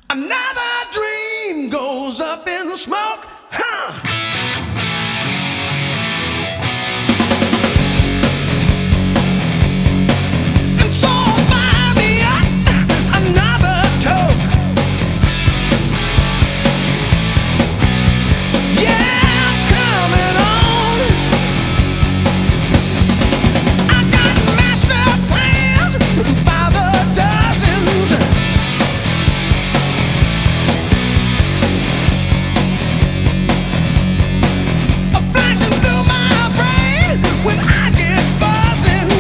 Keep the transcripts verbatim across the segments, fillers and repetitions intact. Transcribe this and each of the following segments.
Another dream goes up in smoke. Huh. And so buy me up another toke. Yeah, I'm coming on. I got master plans by the dozens. Flashing through my brain when I get buzzing.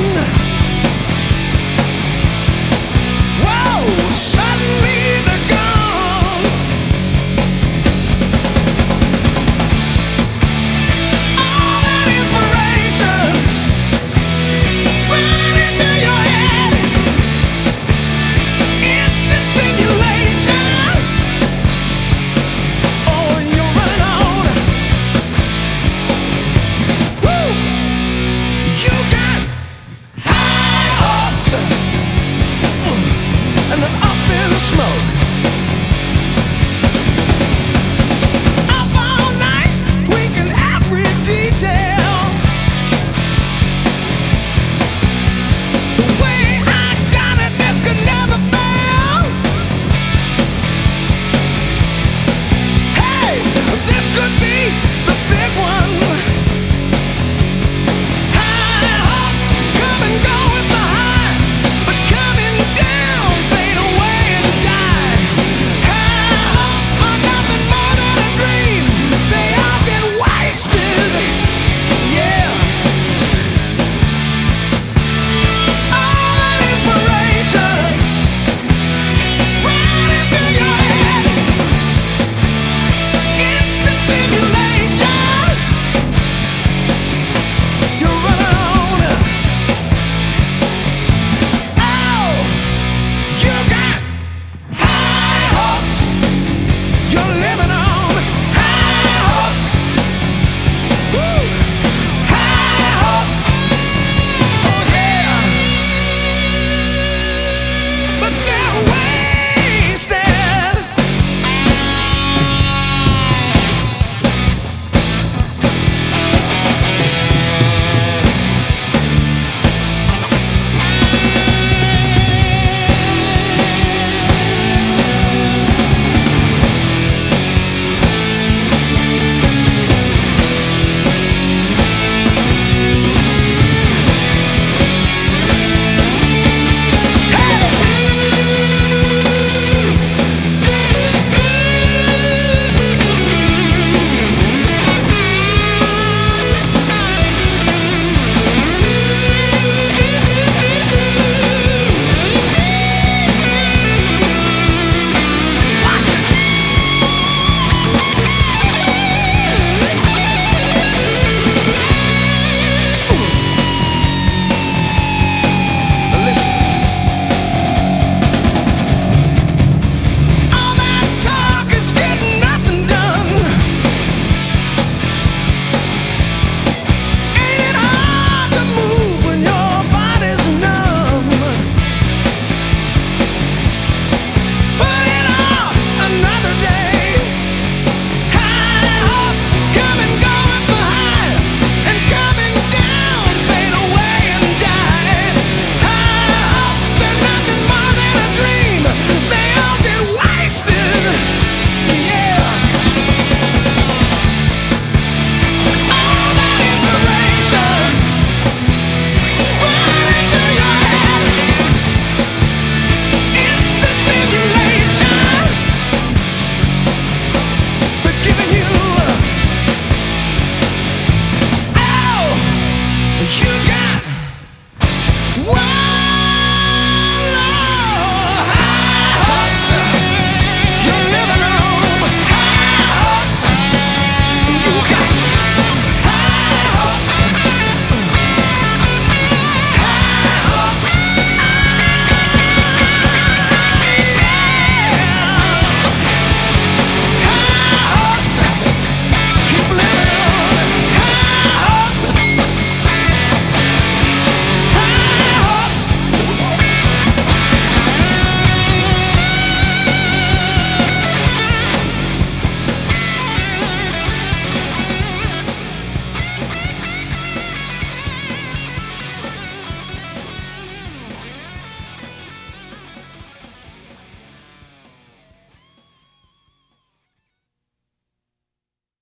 Whoa, suddenly they're gone. All that inspiration running through your head. Instant stimulation. Oh, and you're running on. Woo! You got high hopes, mm, and they're up in the smoke.